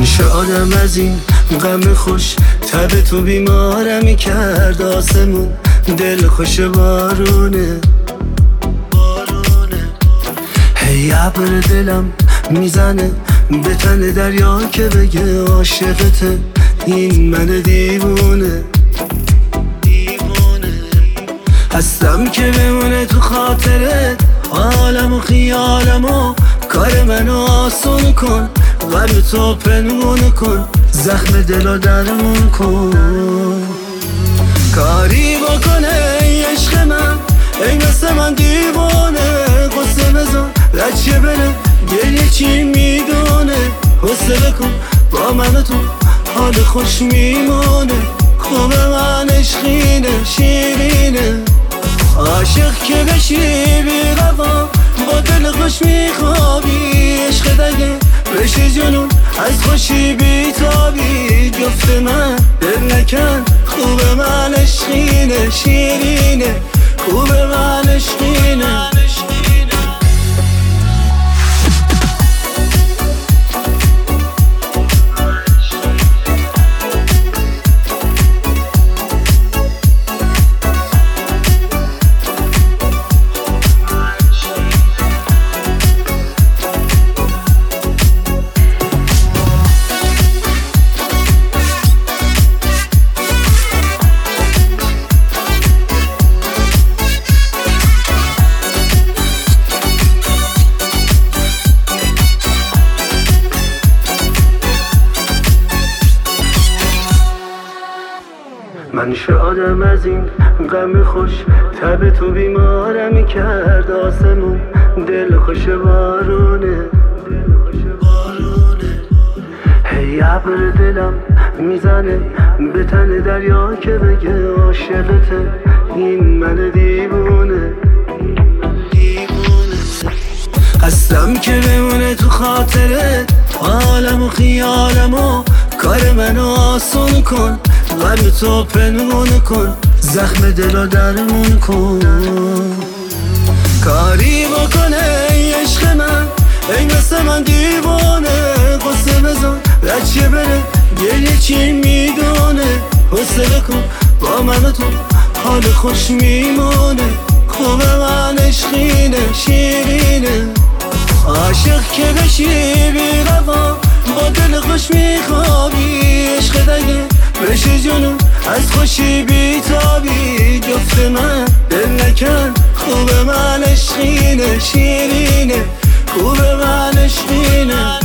میشه آدم از این غم خوش، تب تو بیمارمی کرد آسمون، دل خوش بارونه. هی ابر دلم میزنه به تن دریا که بگه عاشقته، این من دیوونه. هستم که بمونه تو خاطرت، حالم و خیالم و کار منو آسون کن، قلب تو پنهون کن، زخم دلو درمون کن. کاری بکنه ای عشق من، ای مثل من دیوانه، قصه بزن رچه بره گریه چی میدونه. حسله کن با من تو حال خوش میمونه، خوب من عشقینه شیرینه. عاشق که بشی بی‌قوا با دل خوش میخوابی، عشق دگه بشی جنون از خوشی بیتابی. جفت من دل نکن خوب من عشقینه شیرینه، خوب من عشقینه. من شادم از این غم خوش، تب تو بیمارمی کرد آسمون، دل خوش بارونه. هی ابر دلم میزنه به تن دریا که بگه عاشقته، این من دیوونه. هستم که بمونه تو خاطرت، حالم و خیالم و کار منو آسون کن، قلب تو پنهون کن، زخم دلو درمون کن. کاری بکنه ای عشق من، ای مثل من دیوانه، قصه بزن رچه بره گریه چی میدونه. حسله کن با من تو حال خوش میمونه، خوب من عشقینه شیرینه. عاشق که بشی بی‌قوا با دل خوش میخوابی، عشق دگه بشی جنون از خوشی بیتابی. جفت من دل نکن خوب من عشقینه شیرینه، خوب من عشقینه.